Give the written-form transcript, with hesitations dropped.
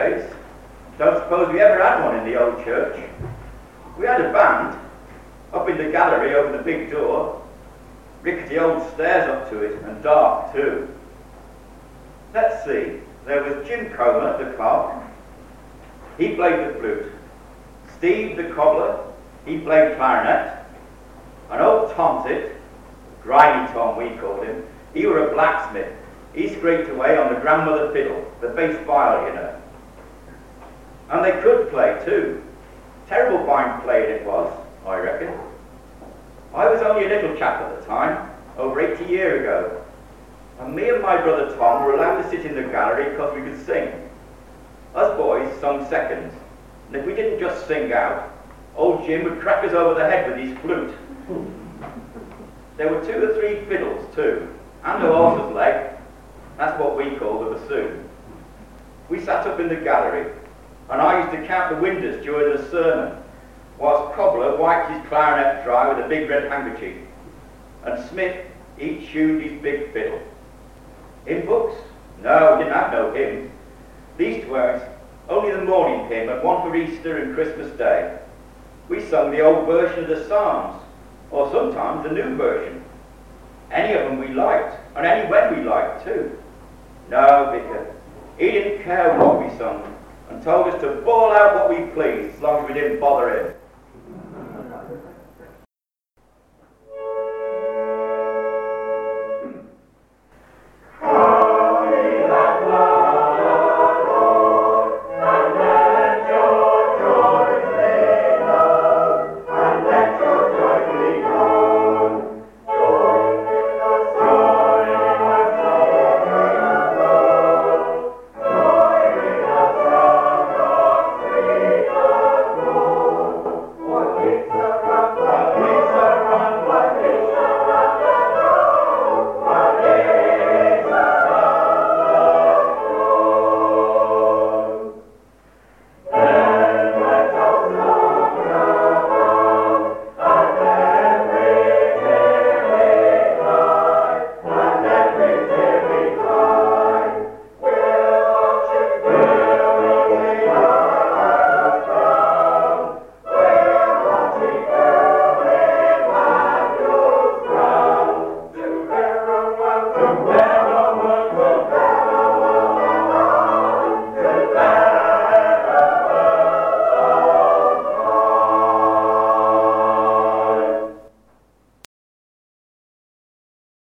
days. Don't suppose we ever had one in the old church. We had a band up in the gallery over the big door. Rickety old stairs up to it, and dark too. Let's see, there was Jim Coleman at the cob. He played the flute. Steve the cobbler, he played clarinet. And old Tomtit, Grimy Tom we called him, he were a blacksmith. He scraped away on the grandmother fiddle, the bass viol, you know. And they could play too. Terrible fine playing it was, I reckon. I was only a little chap at the time, over 80 years ago, and me and my brother Tom were allowed to sit in the gallery because we could sing. Us boys sung seconds, and if we didn't just sing out, old Jim would crack us over the head with his flute. There were 2 or 3 fiddles too, and a horse's leg. That's what we call the bassoon. We sat up in the gallery, and I used to count the windows during the sermon, whilst Cobbler wiped his clarinet dry with a big red handkerchief, and Smith, he tuned his big fiddle. Hymn books? No, we didn't have no hymns. Leastways, only the morning hymn and one for Easter and Christmas Day. We sung the old version of the Psalms, or sometimes the new version. Any of them we liked, and any when we liked too. No, Vicar, he didn't care what we sung, and told us to bawl out what we pleased, as long as we didn't bother him.